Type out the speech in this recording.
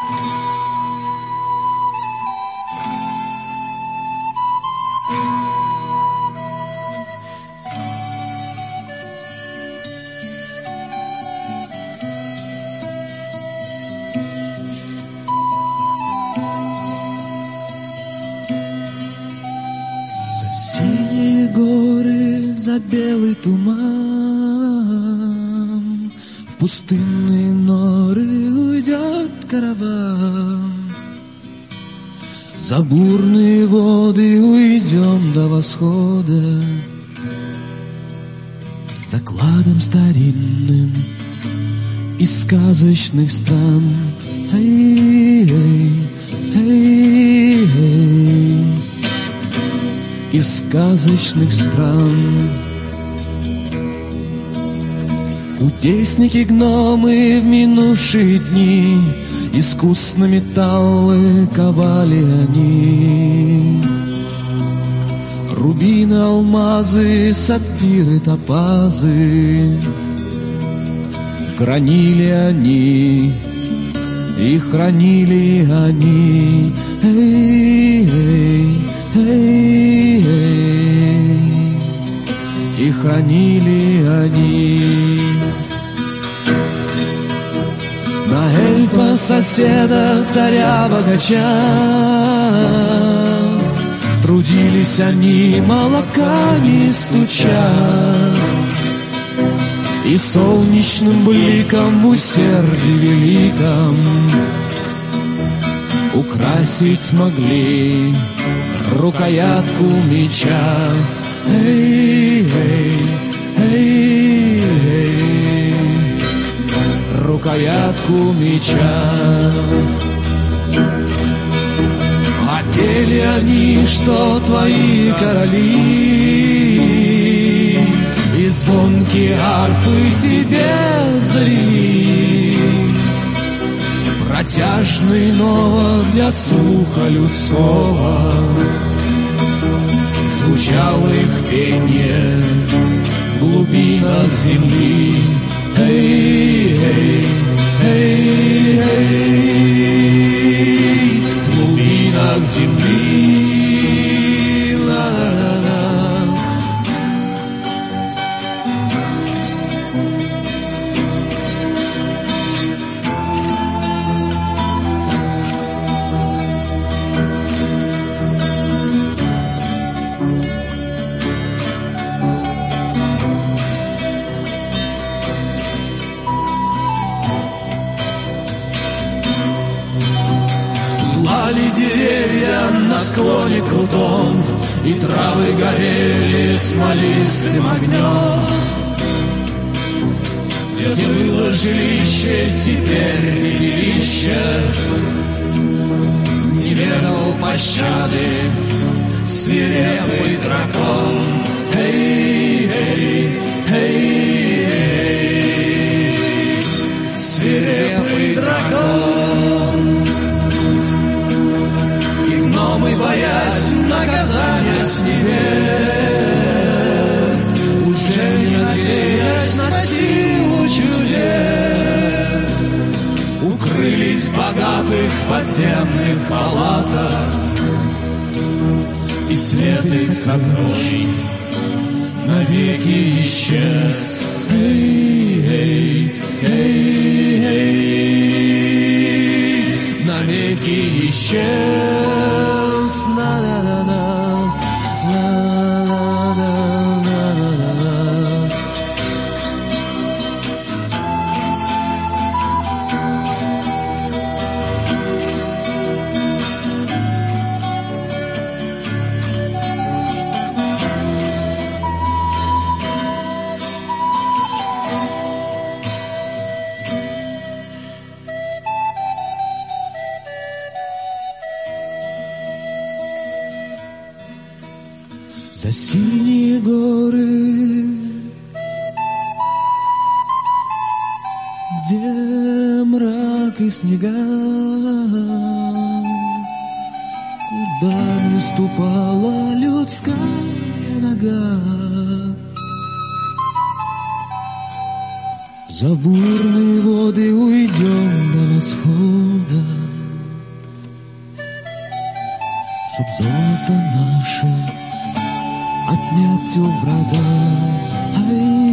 Синие горы, за белый туман, в пустынные норы уйдет караван. За бурные воды уйдем до восхода, за кладом старинным из сказочных стран. Эй, эй, эй, из сказочных стран. Кудесники, гномы в минувшие дни искусно металлы ковали они. Рубины, алмазы, сапфиры, топазы хранили они, и хранили они. Эй, эй, эй, эй, и хранили они. На эльфа, соседа, царя, богача трудились они, молотками стуча, и солнечным бликом в усердии великом украсить смогли рукоятку меча. Эй, эй, эй, эй, рукоятку меча. А пели они, что твои короли и звонкие арфы себе завели, протяжный, но для слуха людского звучало их пение в глубинах земли. Эй, эй, эй, эй, в глубинах земли. Ла-ла-ла-ла. Деревья на склоне крутом, и травы горели смолистым огнем. Где было жилище, теперь пепелище, не ведал пощады свирепый дракон. Эй, эй, эй, эй, свирепый дракон. Мы, боясь наказания с небес, уже не надеясь на силу чудес, укрылись в богатых подземных палатах, и свет их сокровищ навеки исчез. Эй, эй, эй, эй, навеки исчез. За синие горы, где мрак и снега, куда не ступала людская нога. За бурные воды уйдем до восхода, чтоб золото наше отнять у врага. Ай,